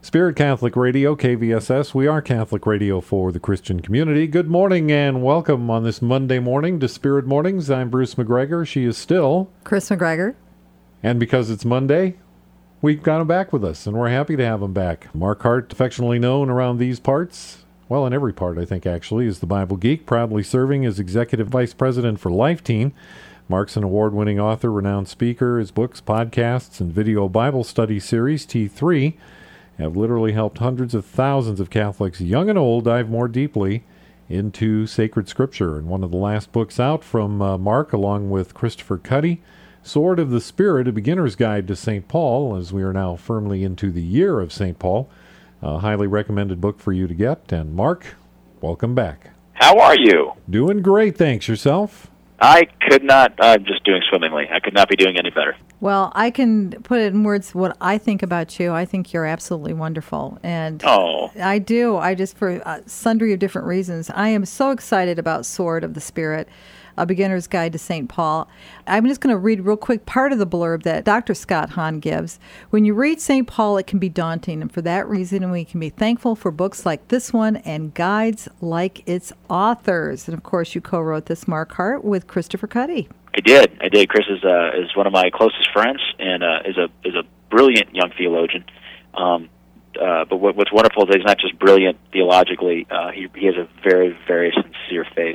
Spirit Catholic Radio, KVSS. We are Catholic radio for the Christian community. Good morning and welcome on this Monday morning to Spirit Mornings. I'm Bruce McGregor. She is still Chris McGregor. And because it's Monday, we've got him back with us, and we're happy to have him back. Mark Hart, affectionately known around these parts, well, in every part, I think, actually, is the Bible Geek, proudly serving as Executive Vice President for Lifeteen. Mark's an award-winning author, renowned speaker. His books, podcasts, and video Bible study series, T3, have literally helped hundreds of thousands of Catholics, young and old, dive more deeply into sacred scripture. And one of the last books out from Mark, along with Christopher Cuddy, Sword of the Spirit, A Beginner's Guide to St. Paul, as we are now firmly into the year of St. Paul. A highly recommended book for you to get. And Mark, welcome back. How are you? Doing great, thanks. Yourself? I could not, I'm just doing swimmingly. I could not be doing any better. Well, I can put it in words what I think about you. I think you're absolutely wonderful. And I do. I just, for sundry of different reasons, I am so excited about Sword of the Spirit, A Beginner's Guide to St. Paul. I'm just going to read real quick part of the blurb that Dr. Scott Hahn gives. When you read St. Paul, it can be daunting, and for that reason, we can be thankful for books like this one and guides like its authors. And of course, you co-wrote this, Mark Hart, with Christopher Cuddy. I did. Chris is one of my closest friends and is a brilliant young theologian. But what's wonderful is that he's not just brilliant theologically. He has a very, very sincere faith.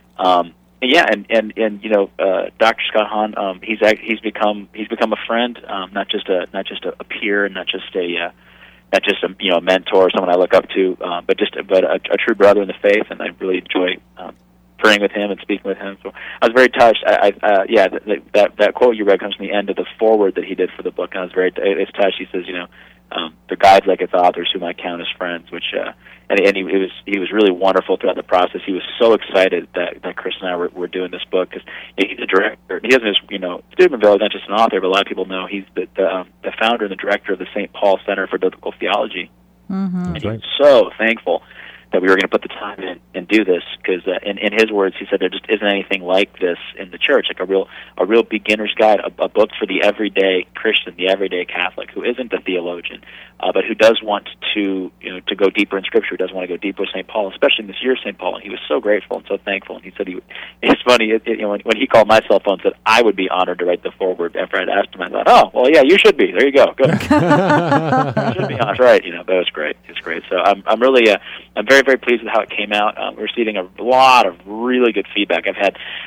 And you know, Dr. Scott Hahn, he's become a friend, not just a peer, and not just a mentor or someone I look up to, but a true brother in the faith, and I really enjoy praying with him and speaking with him. So I was very touched. That quote you read comes from the end of the foreword that he did for the book, and I was it's touched. He says, the guides like its authors, whom I count as friends, which and he was really wonderful throughout the process. He was so excited that Chris and I were doing this book, because he's a director. He doesn't just, Steubenville is not just an author, but a lot of people know he's the founder and the director of the St. Paul Center for Biblical Theology. Mm-hmm. And he's so thankful that we were going to put the time in and do this, because in his words, he said there just isn't anything like this in the church, like a real beginner's guide, a book for the everyday Christian, the everyday Catholic, who isn't a theologian, but who does want to go deeper in Scripture, does want to go deeper with St. Paul, especially in this year of St. Paul. And he was so grateful and so thankful. And he said it's funny, when he called my cell phone and said I would be honored to write the foreword after I'd asked him, I thought, oh, well, yeah, you should be. There you go. Good. You should be honored. Right. That was great. It's great. So I'm really, I'm very, very pleased with how it came out. We're receiving a lot of really good feedback. We've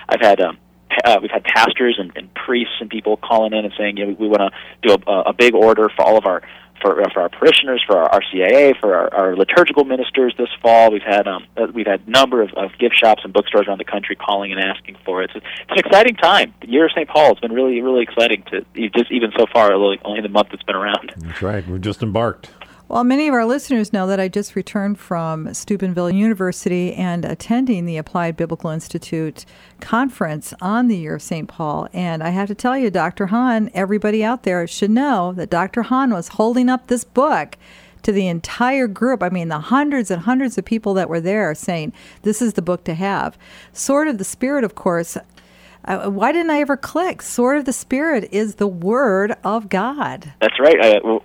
had pastors and priests and people calling in and saying, we want to do a big order for all of our parishioners, for our RCIA, for our liturgical ministers this fall. We've had a number of gift shops and bookstores around the country calling and asking for it. It's an exciting time. The year of St. Paul has been really, really exciting even so far, only the month it's been around. That's right. We've just embarked. Well, many of our listeners know that I just returned from Steubenville University and attending the Applied Biblical Institute conference on the year of St. Paul. And I have to tell you, Dr. Hahn, everybody out there should know that Dr. Hahn was holding up this book to the entire group. I mean, the hundreds and hundreds of people that were there saying, this is the book to have. Sword of the Spirit, of course. Why didn't I ever click? Sword of the Spirit is the Word of God. That's right.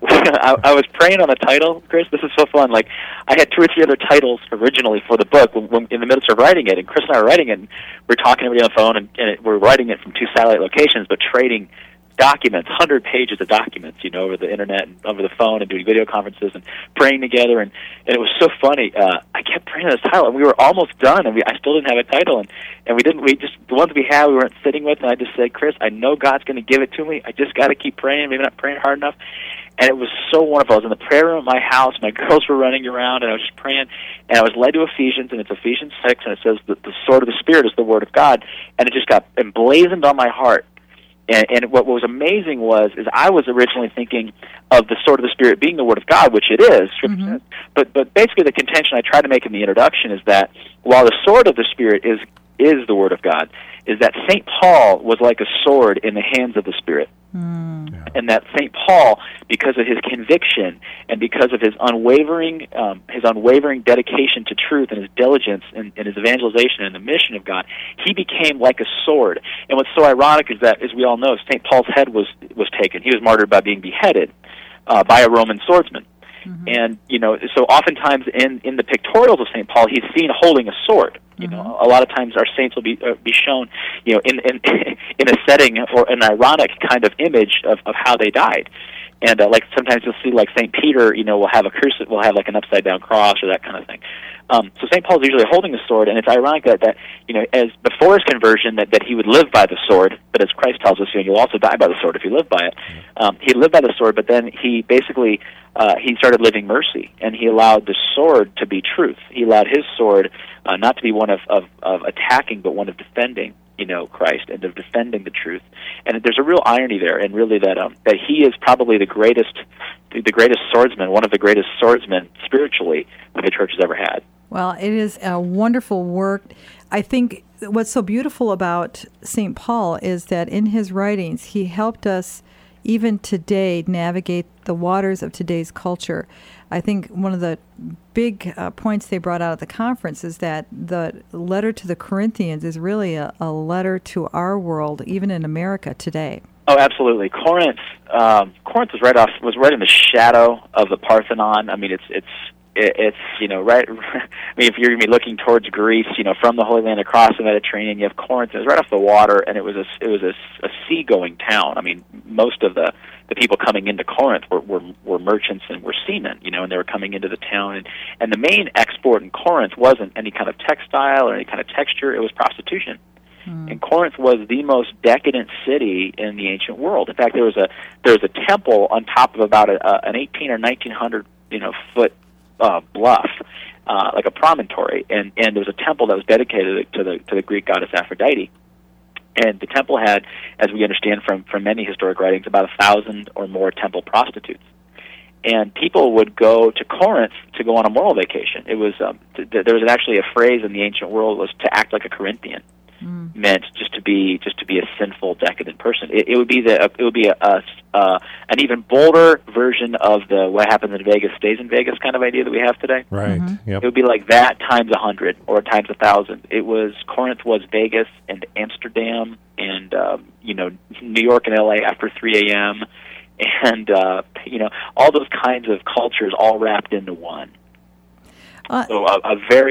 I was praying on the title, Chris. This is so fun. Like, I had 2 or 3 other titles originally for the book when in the midst of writing it, and Chris and I were writing it, and we're talking to everybody on the phone, and we're writing it from 2 satellite locations, but trading documents, 100 pages of documents, over the internet and over the phone, and doing video conferences and praying together, and it was so funny. I kept praying on this title, and we were almost done, and I still didn't have a title, and the ones we had, we weren't sitting with, and I just said, Chris, I know God's going to give it to me. I just got to keep praying, maybe not praying hard enough. And it was so wonderful. I was in the prayer room at my house, my girls were running around, and I was just praying, and I was led to Ephesians, and it's Ephesians 6, and it says that the sword of the Spirit is the Word of God, and it just got emblazoned on my heart. And what was amazing is I was originally thinking of the sword of the Spirit being the Word of God, which it is, Scripture says. But basically the contention I try to make in the introduction is that while the sword of the Spirit is the Word of God, is that St. Paul was like a sword in the hands of the Spirit. And that St. Paul, because of his conviction and because of his unwavering dedication to truth and his diligence in his evangelization and the mission of God, he became like a sword. And what's so ironic is that, as we all know, St. Paul's head was taken. He was martyred by being beheaded by a Roman swordsman. And, so oftentimes in the pictorials of St. Paul, he's seen holding a sword. A lot of times our saints will be shown, in a setting or an ironic kind of image of how they died. And like sometimes you'll see like St. Peter, will have will have like an upside down cross or that kind of thing. So St. Paul is usually holding a sword, and it's ironic that as before his conversion that he would live by the sword, but as Christ tells us, you'll also die by the sword if you live by it. He lived by the sword, but then he basically he started living mercy, and he allowed the sword to be truth. He allowed his sword not to be one of attacking, but one of defending. Christ, and of defending the truth. And there's a real irony there, and really that he is probably the greatest swordsman, one of the greatest swordsmen spiritually that the church has ever had. Well, it is a wonderful work. I think what's so beautiful about St. Paul is that in his writings, he helped us even today navigate the waters of today's culture. I think one of the big points they brought out at the conference is that the letter to the Corinthians is really a letter to our world, even in America today. Oh, absolutely. Corinth was right in the shadow of the Parthenon. I mean, it's right. I mean, if you're going to be looking towards Greece, from the Holy Land across the Mediterranean, you have Corinth. It was right off the water, and it was a seagoing town. I mean, most of the people coming into Corinth were merchants and were seamen, and they were coming into the town. And the main export in Corinth wasn't any kind of textile or any kind of texture; it was prostitution. And Corinth was the most decadent city in the ancient world. In fact, there was a temple on top of about an 18 or 1900 foot bluff, like a promontory, and there was a temple that was dedicated to the Greek goddess Aphrodite. And the temple had, as we understand from many historic writings, about 1,000 or more temple prostitutes. And people would go to Corinth to go on a moral vacation. It was there was actually a phrase in the ancient world was to act like a Corinthian. Meant just to be a sinful, decadent person. It would be an even bolder version of the what happens in Vegas stays in Vegas kind of idea that we have today. Right. Yep. It would be like that times 100 or times 1,000. Corinth was Vegas and Amsterdam and New York and LA after 3 a.m. and all those kinds of cultures all wrapped into one. So a very,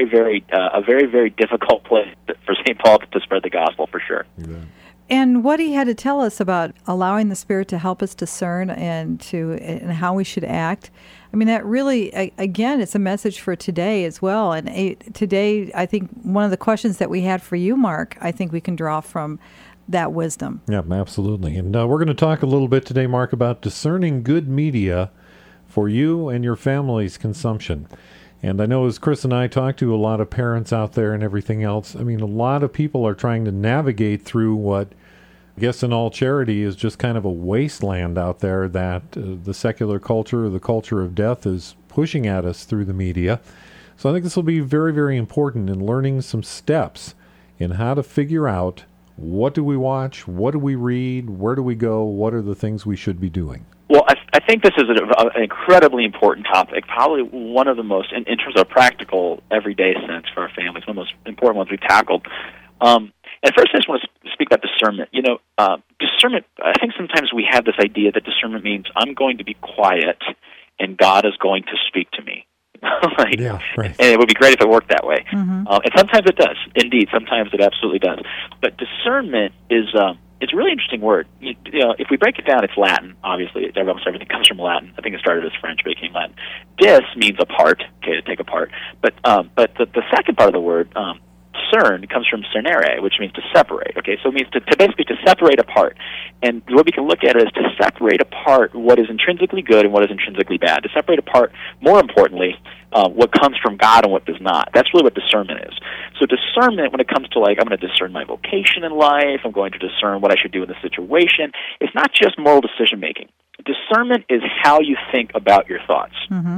very difficult place for St. Paul to spread the gospel, for sure. Yeah. And what he had to tell us about allowing the Spirit to help us discern and how we should act. I mean, that really, again, it's a message for today as well. And today, I think one of the questions that we had for you, Mark, I think we can draw from that wisdom. Yeah, absolutely. And we're going to talk a little bit today, Mark, about discerning good media for you and your family's consumption. And I know as Chris and I talk to a lot of parents out there and everything else, I mean, a lot of people are trying to navigate through what, I guess in all charity, is just kind of a wasteland out there that the secular culture, the culture of death, is pushing at us through the media. So I think this will be very, very important in learning some steps in how to figure out what do we watch, what do we read, where do we go, what are the things we should be doing. Well, I think this is an incredibly important topic, probably one of the most, in terms of practical, everyday sense for our families, one of the most important ones we've tackled. And first, I just want to speak about discernment. Discernment, I think sometimes we have this idea that discernment means I'm going to be quiet and God is going to speak to me. Yeah, right. And it would be great if it worked that way. And sometimes it does. Indeed, sometimes it absolutely does. But discernment is... it's a really interesting word. If we break it down, it's Latin. Obviously, almost everything comes from Latin. I think it started as French, became Latin. Dis means apart, to take apart. But the second part of the word, discern, comes from cernere, which means to separate. Okay, so it means to basically to separate apart. And what we can look at is to separate apart what is intrinsically good and what is intrinsically bad. To separate apart, more importantly, what comes from God and what does not. That's really what discernment is. So discernment, when it comes to I'm going to discern my vocation in life, I'm going to discern what I should do in the situation, it's not just moral decision-making. Discernment is how you think about your thoughts.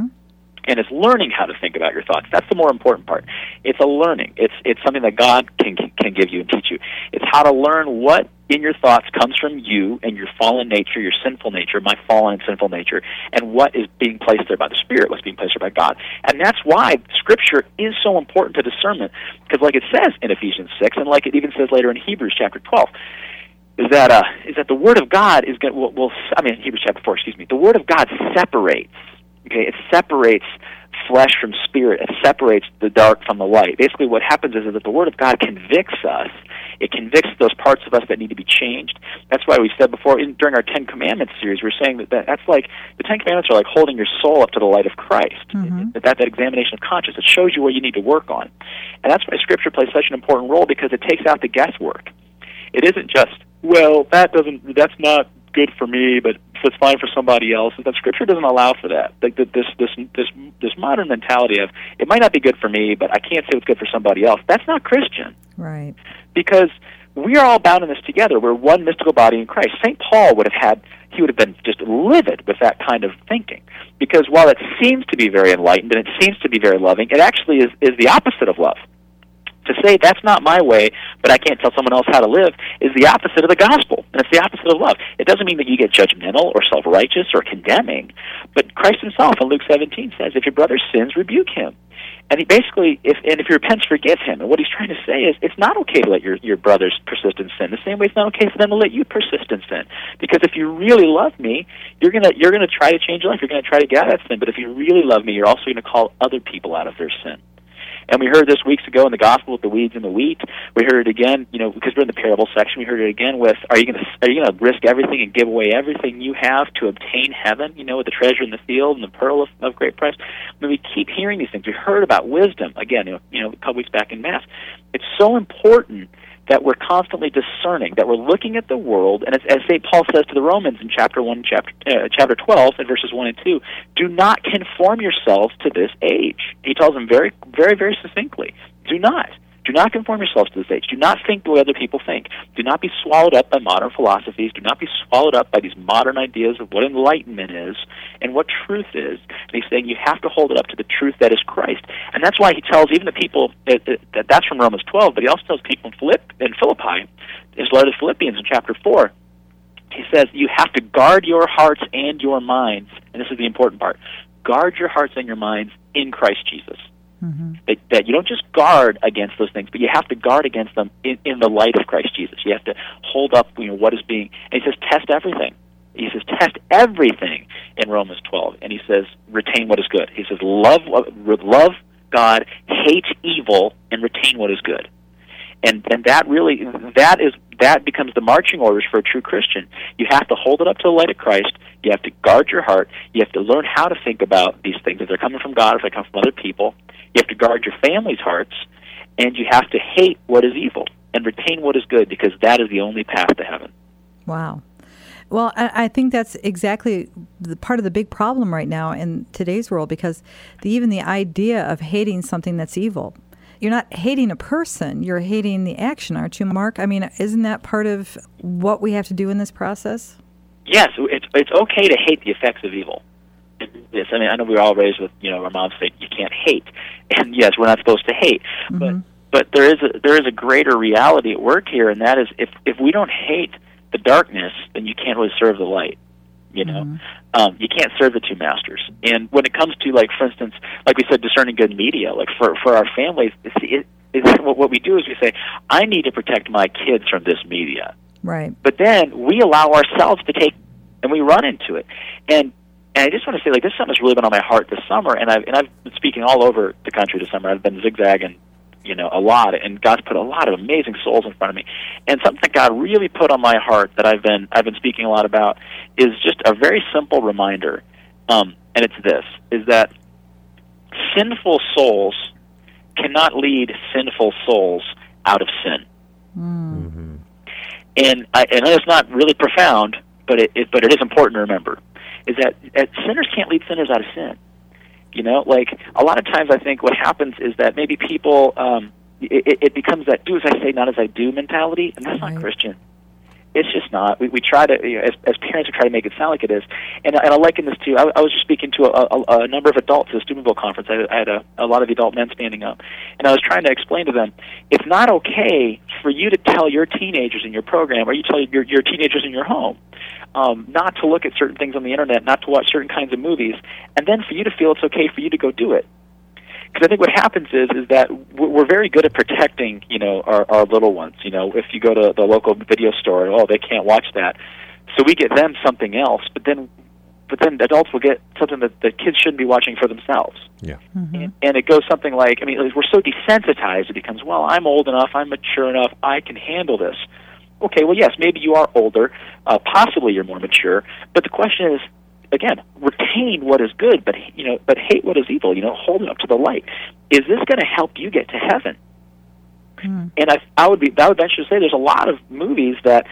And it's learning how to think about your thoughts. That's the more important part. It's a learning. It's something that God can give you and teach you. It's how to learn what in your thoughts comes from you and your fallen nature, your sinful nature, my fallen and sinful nature, and what is being placed there by the Spirit, what's being placed there by God. And that's why Scripture is so important to discernment, because like it says in Ephesians 6, and like it even says later in Hebrews chapter 12, is that the Word of God is going Hebrews chapter 4, the Word of God separates Okay, it separates flesh from spirit. It separates the dark from the light. Basically what happens is that the Word of God convicts us. It convicts those parts of us that need to be changed. That's why we said before, during our Ten Commandments series, we're saying that's like, the Ten Commandments are like holding your soul up to the light of Christ. Mm-hmm. That examination of conscience. It shows you where you need to work on. And that's why Scripture plays such an important role, because it takes out the guesswork. It isn't just, well, that's not good for me, but it's fine for somebody else. And that Scripture doesn't allow for that. Like this modern mentality of, it might not be good for me, but I can't say it's good for somebody else. That's not Christian. Right. Because we are all bound in this together. We're one mystical body in Christ. St. Paul would have been just livid with that kind of thinking. Because while it seems to be very enlightened and it seems to be very loving, it actually is the opposite of love. To say that's not my way, but I can't tell someone else how to live, is the opposite of the gospel, and it's the opposite of love. It doesn't mean that you get judgmental or self-righteous or condemning, but Christ himself in Luke 17 says, if your brother sins, rebuke him. And he basically, if he repents, forgive him. And what he's trying to say is, it's not okay to let your brothers persist in sin. The same way it's not okay for them to let you persist in sin. Because if you really love me, you're gonna try to change your life. You're gonna try to get out of sin. But if you really love me, you're also gonna call other people out of their sin. And we heard this weeks ago in the gospel with the weeds and the wheat. We heard it again, because we're in the parable section. We heard it again with, are you gonna risk everything and give away everything you have to obtain heaven? With the treasure in the field and the pearl of great price. We keep hearing these things. We heard about wisdom again, a couple weeks back in Mass. It's so important that we're constantly discerning, that we're looking at the world, and as St. Paul says to the Romans in chapter 12, and verses 1 and 2, do not conform yourselves to this age. He tells them very, very, very succinctly, do not conform yourselves to this age. Do not think the way other people think. Do not be swallowed up by modern philosophies. Do not be swallowed up by these modern ideas of what enlightenment is and what truth is. And he's saying you have to hold it up to the truth that is Christ. And that's why he tells even the people, that's from Romans 12, but he also tells people in Philippi, his letter to Philippians in chapter 4, he says you have to guard your hearts and your minds, and this is the important part, guard your hearts and your minds in Christ Jesus. Mm-hmm. That you don't just guard against those things, but you have to guard against them in the light of Christ Jesus. You have to hold up what is being, and he says test everything. He says test everything in Romans 12, and he says retain what is good. He says love God, hate evil, and retain what is good. And that becomes the marching orders for a true Christian. You have to hold it up to the light of Christ. You have to guard your heart. You have to learn how to think about these things, if they're coming from God, if they come from other people. You have to guard your family's hearts, and you have to hate what is evil and retain what is good, because that is the only path to heaven. Wow. Well, I think that's exactly the part of the big problem right now in today's world, because even the idea of hating something that's evil, you're not hating a person, you're hating the action, aren't you, Mark? I mean, isn't that part of what we have to do in this process? Yes, it's okay to hate the effects of evil. Yes, I mean, I know we were all raised with, our moms say you can't hate, and yes, we're not supposed to hate, mm-hmm. but there is a greater reality at work here, and that is if we don't hate the darkness, then you can't really serve the light. Mm-hmm. You can't serve the two masters. And when it comes to, like, for instance, like we said, discerning good media, like for our families, what we do is we say, I need to protect my kids from this media. Right. But then we allow ourselves to take, and we run into it. And I just want to say, like, this is something that's really been on my heart this summer, and I've been speaking all over the country this summer. I've been zigzagging, a lot, and God's put a lot of amazing souls in front of me. And something that God really put on my heart that I've been speaking a lot about is just a very simple reminder, and it's this, is that sinful souls cannot lead sinful souls out of sin. Mm-hmm. And I know it's not really profound, but it is important to remember, is that sinners can't lead sinners out of sin. Like, a lot of times I think what happens is that maybe people, it becomes that do as I say, not as I do mentality, and that's not Christian. It's just not. We try to, as parents, we try to make it sound like it is. And I liken this to, I was just speaking to a number of adults at the Steubenville conference. I had a lot of the adult men standing up, and I was trying to explain to them, it's not okay for you to tell your teenagers in your program, or you tell your teenagers in your home, not to look at certain things on the internet, not to watch certain kinds of movies, and then for you to feel it's okay for you to go do it. Because I think what happens is that we're very good at protecting, our little ones. If you go to the local video store, they can't watch that. So we get them something else, but then but then adults will get something that the kids shouldn't be watching for themselves. Yeah. And it goes something like, I mean, we're so desensitized, it becomes, well, I'm old enough, I'm mature enough, I can handle this. Okay, well, yes, maybe you are older, possibly you're more mature, but the question is, again, retain what is good, but hate what is evil. Hold it up to the light. Is this going to help you get to heaven? And I would venture to say there's a lot of movies that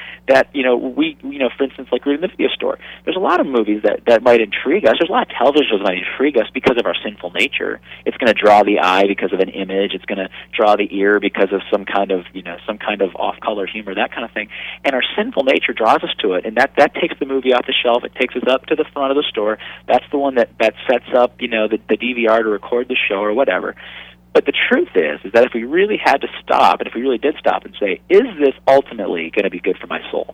for instance, like reading the video store. There's a lot of movies that might intrigue us. There's a lot of television that might intrigue us because of our sinful nature. It's going to draw the eye because of an image. It's going to draw the ear because of some kind of off-color humor, that kind of thing. And our sinful nature draws us to it, and that takes the movie off the shelf. It takes us up to the front of the store. That's the one that sets up the DVR to record the show or whatever. But the truth is that if we really had to stop, and if we really did stop and say, is this ultimately going to be good for my soul?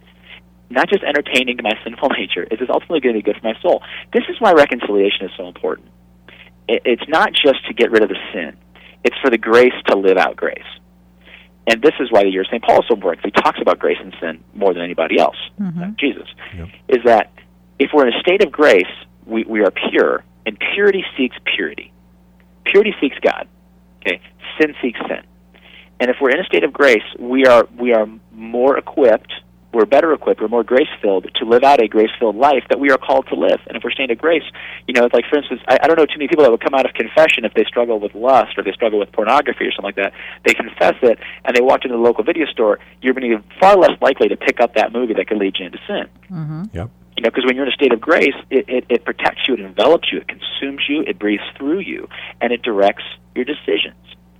Not just entertaining to my sinful nature, is this ultimately going to be good for my soul? This is why reconciliation is so important. It's not just to get rid of the sin. It's for the grace to live out grace. And this is why the year of St. Paul is so important, because he talks about grace and sin more than anybody else, Jesus, is that if we're in a state of grace, we are pure, and purity seeks purity. Purity seeks God. Okay, sin seeks sin. And if we're in a state of grace, we are more equipped, we're better equipped, we're more grace-filled to live out a grace-filled life that we are called to live. And if we're staying in grace, it's like, for instance, I don't know too many people that would come out of confession if they struggle with lust or they struggle with pornography or something like that. They confess it, and they walk into the local video store, you're going to be far less likely to pick up that movie that could lead you into sin. Yep. Because when you're in a state of grace, it protects you, it envelops you, it consumes you, it breathes through you, and it directs your decisions.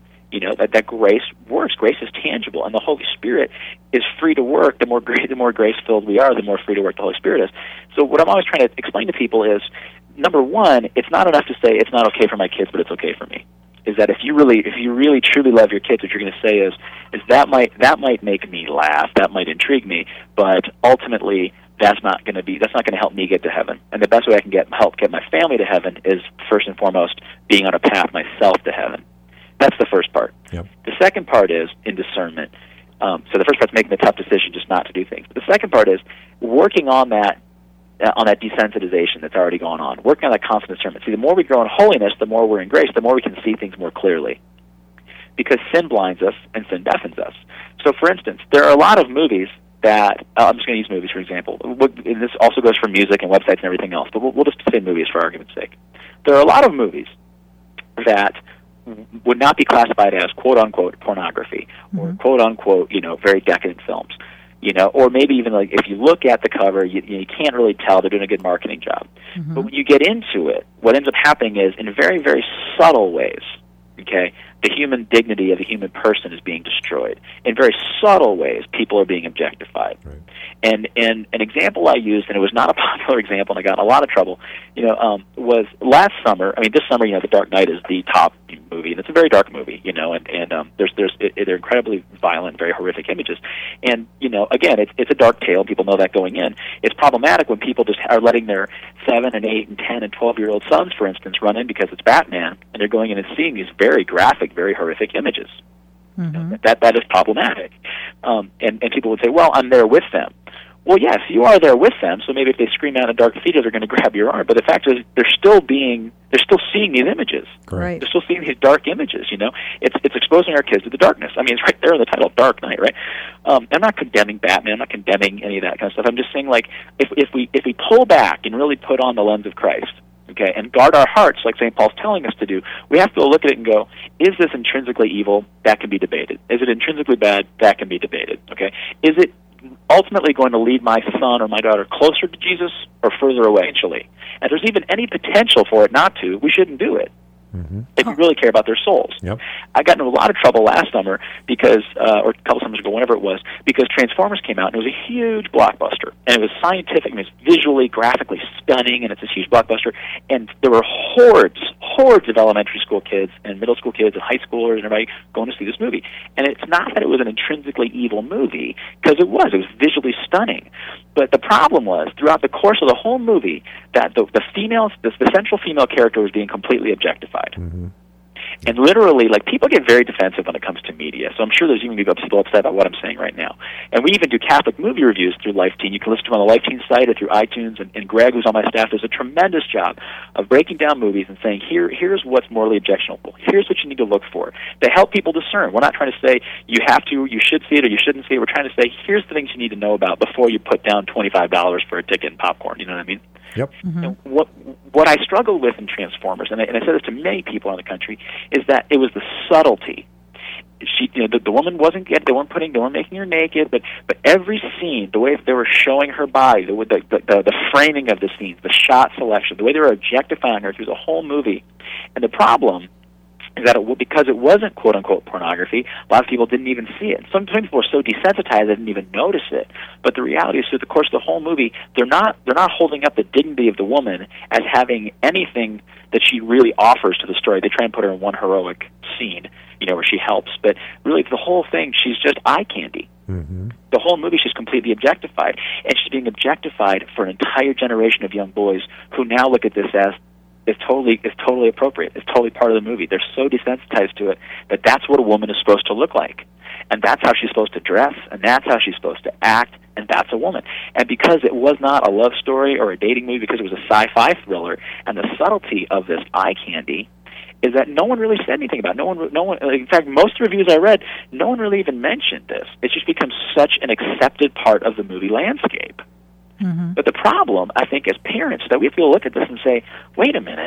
That grace works. Grace is tangible, and the Holy Spirit is free to work. The more grace-filled we are, the more free to work the Holy Spirit is. So what I'm always trying to explain to people is, number one, it's not enough to say it's not okay for my kids, but it's okay for me. Is that if you really truly love your kids, what you're going to say is that might make me laugh, that might intrigue me, but ultimately that's not going to help me get to heaven. And the best way I can help get my family to heaven is first and foremost being on a path myself to heaven. That's the first part. Yep. The second part is in discernment. So the first part is making the tough decision just not to do things. But the second part is working on that desensitization that's already gone on, working on that constant discernment. See, the more we grow in holiness, the more we're in grace, the more we can see things more clearly. Because sin blinds us and sin deafens us. So, for instance, there are a lot of movies that, I'm just going to use movies for example, and this also goes for music and websites and everything else, but we'll just say movies for argument's sake. There are a lot of movies that would not be classified as quote-unquote pornography or quote-unquote, very decadent films. Or maybe even like if you look at the cover, you can't really tell they're doing a good marketing job. But when you get into it, what ends up happening is in very, very subtle ways, okay, the human dignity of the human person is being destroyed. In very subtle ways, people are being objectified. Right. And an example I used, and it was not a popular example, and I got in a lot of trouble, was last summer. I mean, this summer, The Dark Knight is the top movie, and it's a very dark movie, and they're incredibly violent, very horrific images. And, again, it's a dark tale. People know that going in. It's problematic when people just are letting their 7 and 8 and 10 and 12-year-old sons, for instance, run in because it's Batman, and they're going in and seeing these very graphic, very horrific images. That is problematic. And people would say, well, I'm there with them. Well, yes, you are there with them, so maybe if they scream out in a dark theater, they're going to grab your arm. But the fact is, they're still seeing these images. Correct. They're still seeing these dark images, It's exposing our kids to the darkness. I mean, it's right there in the title, Dark Knight, right? I'm not condemning Batman. I'm not condemning any of that kind of stuff. I'm just saying, like, if we pull back and really put on the lens of Christ, okay, and guard our hearts like St. Paul's telling us to do, we have to look at it and go, is this intrinsically evil? That can be debated. Is it intrinsically bad? That can be debated, okay? Is it ultimately going to lead my son or my daughter closer to Jesus or further away eventually? And if there's even any potential for it not to, we shouldn't do it. If we really care about their souls. Yep. I got into a lot of trouble last summer because, or a couple summers ago, whenever it was, because Transformers came out and it was a huge blockbuster. And it was scientific, and it was visually, graphically stunning, and it's this huge blockbuster. And there were hordes of elementary school kids and middle school kids and high schoolers and everybody going to see this movie. And it's not that it was an intrinsically evil movie, because it was visually stunning. But the problem was, throughout the course of the whole movie, that the central female character was being completely objectified. And literally, like, people get very defensive when it comes to media. So I'm sure there's even people upset about what I'm saying right now. And we even do Catholic movie reviews through Life Teen. You can listen to them on the Life Teen site or through iTunes. And Greg, who's on my staff, does a tremendous job of breaking down movies and saying, here's what's morally objectionable. Here's what you need to look for to help people discern. We're not trying to say you should see it or you shouldn't see it. We're trying to say, here's the things you need to know about before you put down $25 for a ticket and popcorn. You know what I mean? Yep. Mm-hmm. And what I struggled with in Transformers, and I said this to many people in the country, is that it was the subtlety. The woman wasn't they weren't making her naked, but every scene, the way they were showing her body, the framing of the scenes, the shot selection, the way they were objectifying her through the whole movie, and the problem is that because it wasn't quote-unquote pornography, a lot of people didn't even see it. Some people were so desensitized they didn't even notice it. But the reality is, through the course of the whole movie, they're not holding up the dignity of the woman as having anything that she really offers to the story. They try and put her in one heroic scene, where she helps. But really, the whole thing, she's just eye candy. Mm-hmm. The whole movie, she's completely objectified. And she's being objectified for an entire generation of young boys who now look at this as is totally appropriate. It's totally part of the movie. They're so desensitized to it that that's what a woman is supposed to look like. And that's how she's supposed to dress, and that's how she's supposed to act, and that's a woman. And because it was not a love story or a dating movie, because it was a sci-fi thriller, and the subtlety of this eye candy is that no one really said anything about it. No one. In fact, most reviews I read, no one really even mentioned this. It's just become such an accepted part of the movie landscape. Mm-hmm. But the problem, I think, as parents, is that we have to look at this and say, wait a minute,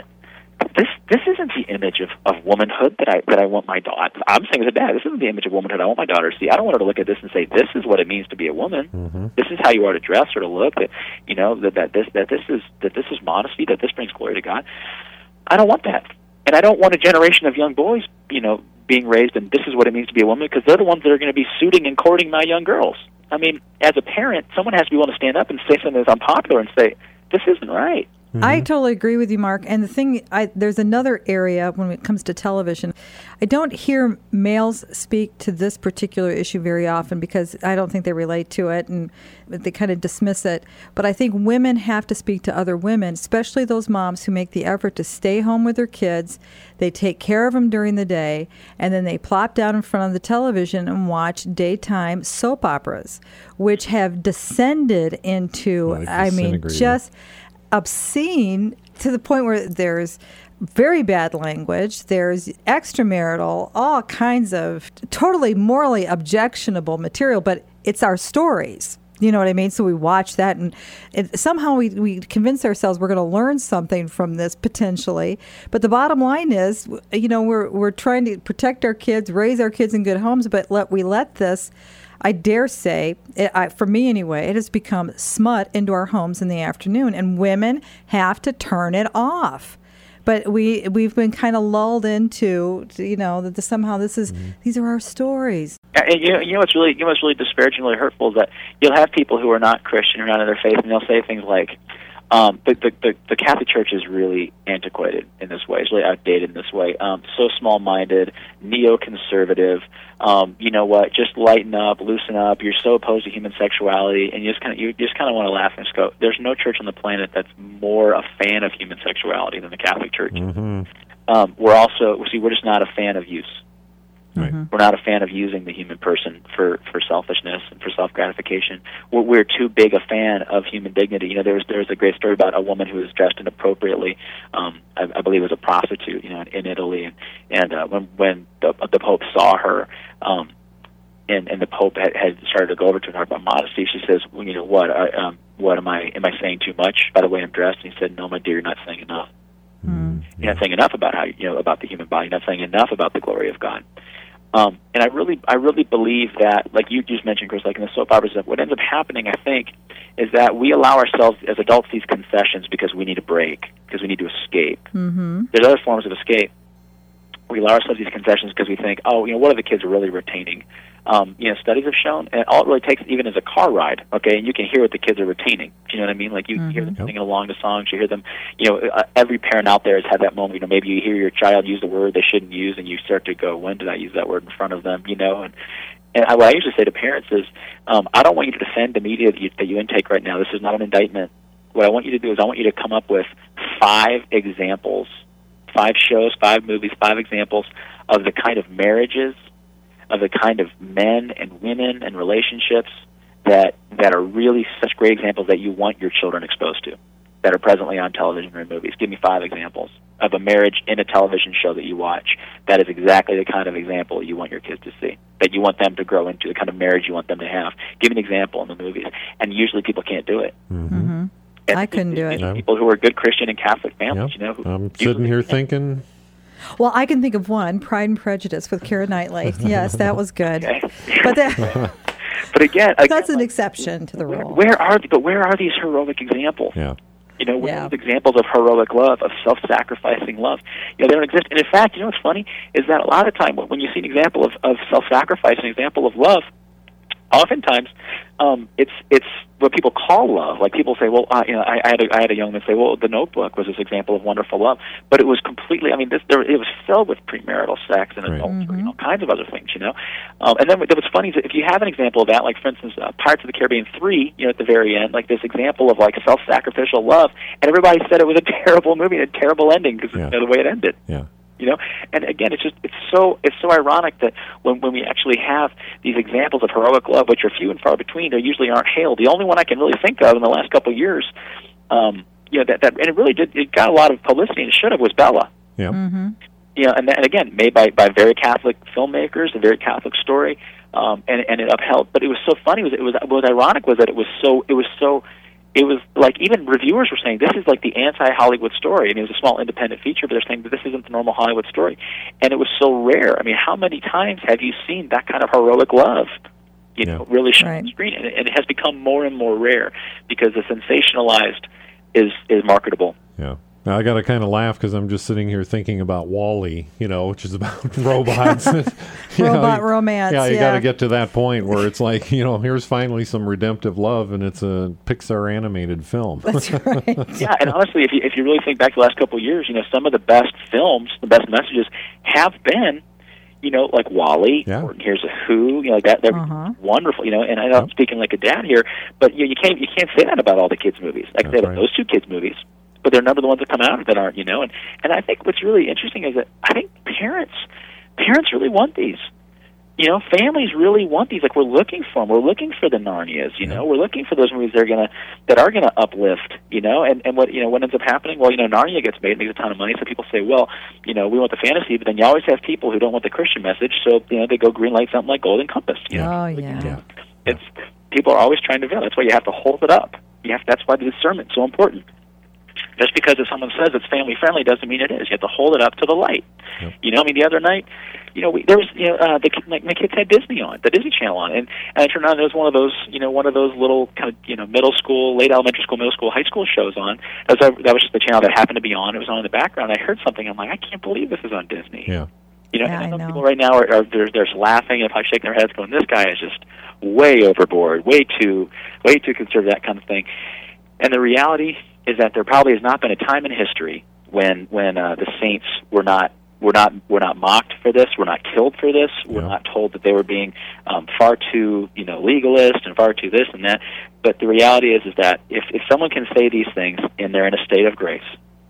this isn't the image of womanhood that I want my daughter. I'm saying as a dad, this isn't the image of womanhood I want my daughter to see. I don't want her to look at this and say, this is what it means to be a woman. Mm-hmm. This is how you are to dress or to look. That this is modesty. That this brings glory to God. I don't want that, and I don't want a generation of young boys, being raised and this is what it means to be a woman, because they're the ones that are going to be suiting and courting my young girls. I mean, as a parent, someone has to be willing to stand up and say something that's unpopular and say, this isn't right. Mm-hmm. I totally agree with you, Mark. And the thing, there's another area when it comes to television. I don't hear males speak to this particular issue very often because I don't think they relate to it and they kind of dismiss it. But I think women have to speak to other women, especially those moms who make the effort to stay home with their kids. They take care of them during the day, and then they plop down in front of the television and watch daytime soap operas, which have descended into, just obscene to the point where there's very bad language, there's extramarital, all kinds of totally morally objectionable material, but it's our stories. You know what I mean? So we watch that, and somehow we convince ourselves we're going to learn something from this potentially. But the bottom line is, we're trying to protect our kids, raise our kids in good homes, but we let this, I dare say, for me anyway, it has become smut into our homes in the afternoon, and women have to turn it off. But we've been kind of lulled into, that somehow these are our stories. And what's really disparaging, really hurtful is that you'll have people who are not Christian or not in their faith, and they'll say things like, the Catholic Church is really antiquated in this way. It's really outdated in this way. So small-minded, neoconservative. You know what? Just lighten up, loosen up. You're so opposed to human sexuality, and you just kind of want to laugh and just go, there's no church on the planet that's more a fan of human sexuality than the Catholic Church. Mm-hmm. We're just not a fan of use. Right. We're not a fan of using the human person for selfishness and for self-gratification. We're too big a fan of human dignity. There's a great story about a woman who was dressed inappropriately. I believe it was a prostitute, in Italy. And when the Pope saw her, and the Pope had started to go over to her and talk about modesty, she says, what am I saying too much by the way I'm dressed? And he said, no, my dear, you're not saying enough. Mm-hmm. You're not saying enough about about the human body. You're not saying enough about the glory of God. And I really believe that, like you just mentioned, Chris, like in the soap operas, what ends up happening, I think, is that we allow ourselves as adults these concessions because we need a break, because we need to escape. Mm-hmm. There's other forms of escape. We allow ourselves these concessions because we think, what are the kids really retaining? Studies have shown, and all it really takes even is a car ride, okay, and you can hear what the kids are retaining. Do you know what I mean? Like you hear them singing along to songs, you hear them, every parent out there has had that moment, maybe you hear your child use a word they shouldn't use, and you start to go, when did I use that word in front of them, and what I usually say to parents is, I don't want you to defend the media that you intake right now. This is not an indictment. What I want you to do is I want you to come up with 5 5 shows, 5 movies, 5 examples of the kind of marriages, of the kind of men and women and relationships that are really such great examples that you want your children exposed to, that are presently on television or in movies. Give me 5 examples of a marriage in a television show that you watch that is exactly the kind of example you want your kids to see, that you want them to grow into, the kind of marriage you want them to have. Give me an example in the movies. And usually people can't do it. Mm-hmm. I couldn't do it. People who are good Christian and Catholic families, Yep. I'm sitting here thinking... Well, I can think of one, Pride and Prejudice with Keira Knightley. Yes, that was good. Okay. But again, that's an exception to the rule. Where are these heroic examples? Yeah. Where are these examples of heroic love, of self-sacrificing love? They don't exist. And in fact, what's funny is that a lot of the time when you see an example of self-sacrifice, an example of love, oftentimes it's what people call love. Like people say, well, I had a young man say, well, The Notebook was this example of wonderful love, but it was completely. I mean, it was filled with premarital sex and adultery and all kinds of other things. And then what's funny is that if you have an example of that, like for instance, Pirates of the Caribbean 3, at the very end, like this example of like self-sacrificial love, and everybody said it was a terrible movie and a terrible ending because of the way it ended. Yeah. And again, it's so ironic that when we actually have these examples of heroic love, which are few and far between, they usually aren't hailed. The only one I can really think of in the last couple of years, and it got a lot of publicity and it should have, was Bella. Yeah. Mm-hmm. And again, made by very Catholic filmmakers, a very Catholic story, and it upheld. But it was so funny. What was ironic was that it was like even reviewers were saying this is like the anti-Hollywood story. I mean, it was a small independent feature, but they're saying that this isn't the normal Hollywood story. And it was so rare. I mean, how many times have you seen that kind of heroic love, really shown on the screen? And it has become more and more rare because the sensationalized is marketable. Yeah. Now, I got to kind of laugh because I'm just sitting here thinking about WALL-E, which is about robots. Robot romance. Yeah, you got to get to that point where it's like, here's finally some redemptive love, and it's a Pixar animated film. That's right. Yeah, and honestly, if you really think back to the last couple of years, some of the best films, the best messages have been, like WALL-E, or Here's a Who, like that. They're wonderful, And I know I'm speaking like a dad here, but you can't say that about all the kids' movies. I can say about those 2 kids' movies. But they're none of the ones that come out that aren't, And I think what's really interesting is that I think parents really want these. Families really want these. Like we're looking for them. We're looking for the Narnias. We're looking for those movies that are gonna uplift. And what ends up happening? Well, Narnia gets made, makes a ton of money. So people say, well, we want the fantasy, but then you always have people who don't want the Christian message. So they go greenlight something like Golden Compass. It's people are always trying to veil. That's why you have to hold it up. That's why the discernment's so important. Just because if someone says it's family friendly doesn't mean it is. You have to hold it up to the light. Yep. The other night, there was my kids had Disney on, the Disney Channel on, and I turned on. There was one of those little kind of middle school, late elementary school, middle school, high school shows on. That was just the channel that happened to be on. It was on in the background. I heard something. I'm like, I can't believe this is on Disney. Yeah. And I know people right now are they're laughing and probably shaking their heads, going, "This guy is just way overboard, way too conservative," that kind of thing. And the reality is that there probably has not been a time in history when the saints were not mocked for this, were not killed for this, were not told that they were being far too legalist and far too this and that. But the reality is that if someone can say these things and they're in a state of grace,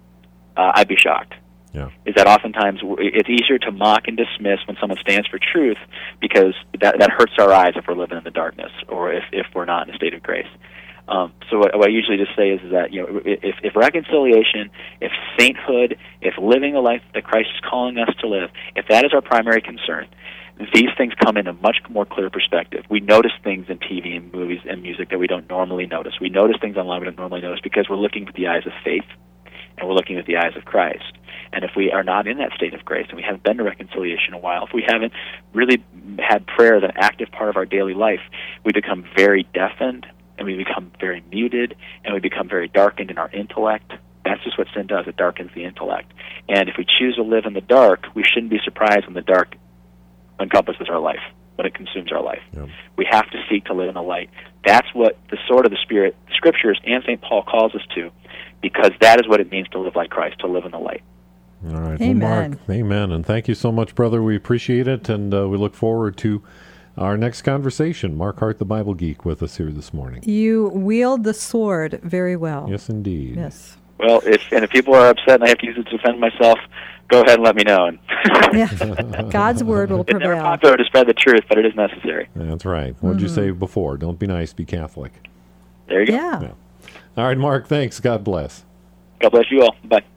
I'd be shocked. Yeah. Is that oftentimes it's easier to mock and dismiss when someone stands for truth because that hurts our eyes if we're living in the darkness or if we're not in a state of grace. So what I usually just say is that if reconciliation, if sainthood, if living a life that Christ is calling us to live, if that is our primary concern, these things come in a much more clear perspective. We notice things in TV and movies and music that we don't normally notice. We notice things online we don't normally notice because we're looking with the eyes of faith and we're looking with the eyes of Christ. And if we are not in that state of grace and we haven't been to reconciliation a while, if we haven't really had prayer as an active part of our daily life, we become very deafened and we become very muted, and we become very darkened in our intellect. That's just what sin does. It darkens the intellect. And if we choose to live in the dark, we shouldn't be surprised when the dark encompasses our life, when it consumes our life. Yep. We have to seek to live in the light. That's what the sword of the Spirit, Scriptures, and St. Paul calls us to, because that is what it means to live like Christ, to live in the light. All right. Amen. Well, Mark, amen. And thank you so much, brother. We appreciate it, and we look forward to our next conversation. Mark Hart, the Bible Geek, with us here this morning. You wield the sword very well. Yes, indeed. Yes. Well, if people are upset and I have to use it to defend myself, go ahead and let me know. And Yeah. God's word will it's never prevail. popular to spread the truth, but it is necessary. That's right. What did you say before? Don't be nice, be Catholic. There you go. Yeah. All right, Mark, thanks. God bless. God bless you all. Bye.